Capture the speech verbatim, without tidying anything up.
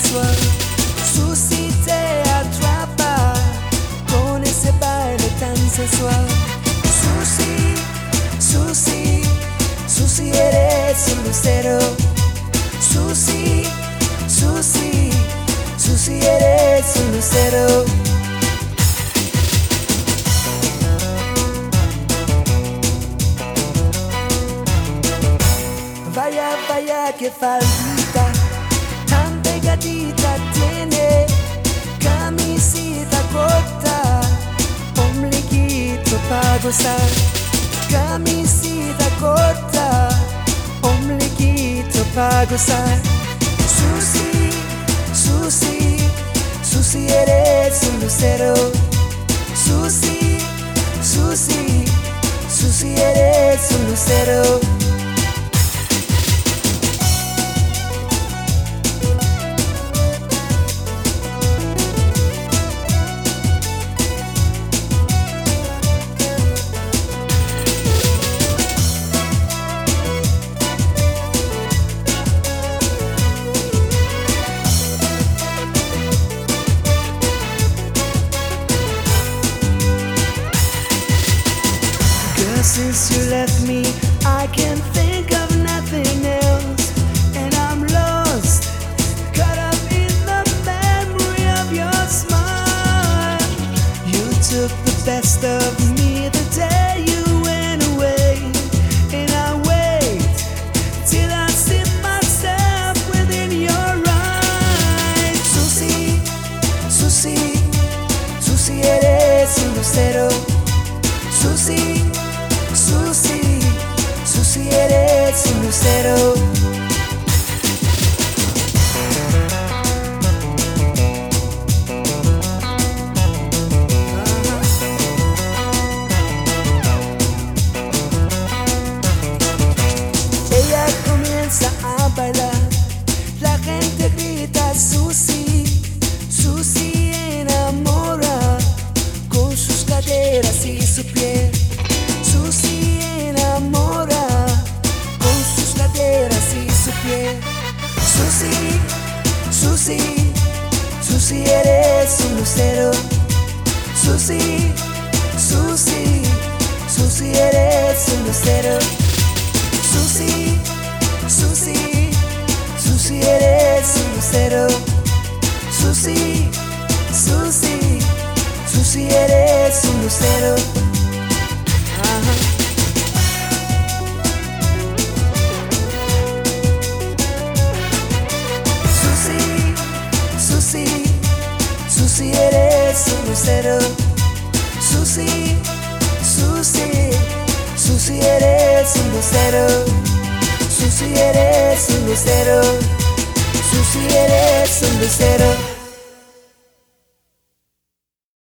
sensual. Susi te atrapa con ese baile tan sensual. Susi, Susi, Susi eres un lucero. Susi, Susi, Susi eres un lucero. Vaya, vaya, que faldita tan pegadita tiene, camisita corta, ombliguito pa' gozar. Camisita corta, ombliguito pa' gozar. Susi, Susi, Susi eres un lucero. Susi, Susi, Susi eres un lucero. Since you left me, I can't think of nothing else, and I'm lost, caught up in the memory of your smile. You took the best of me the day you went away, and I wait till I see myself within your eyes. Susi, Susi, Susi eres un lucero. Susi, Susi, Susi eres un lucero. Ella comienza a bailar, la gente grita Susi, Susi enamora con sus caderas y su piel. Susi enamora con sus caderas y su piel. Susi, Susi, Susi eres un lucero. Susi, Susi, Susi eres un lucero. Susi, Susi, Susi eres un lucero. Susi, Susi, Susi eres un lucero. Susi, Susi, Susi eres un lucero. Susi, Susi, Susi eres un lucero. Susi eres un lucero. Susi eres un lucero.